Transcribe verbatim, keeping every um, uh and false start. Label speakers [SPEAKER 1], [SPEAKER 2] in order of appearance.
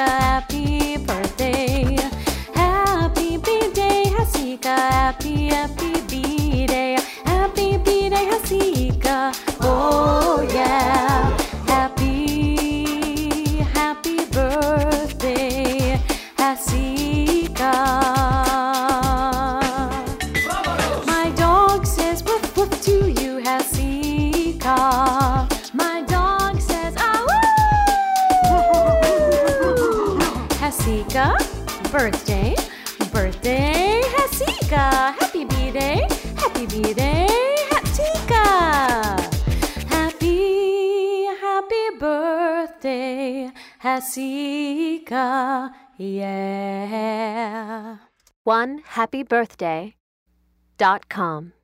[SPEAKER 1] Hasika, happy birthday. Happy B-Day, Hasika, happy, happy B-Day. Happy B-Day, Hasika, oh yeah. Happy, happy birthday, Hasika. My dog says woof woof to you, Hasika. My dog says ah woo. Hasika, birthday, birthday, Hasika. Happy B-Day, happy B-Day, Hasika. Happy, happy birthday, Hasika, yeah.
[SPEAKER 2] one happy birthday dot com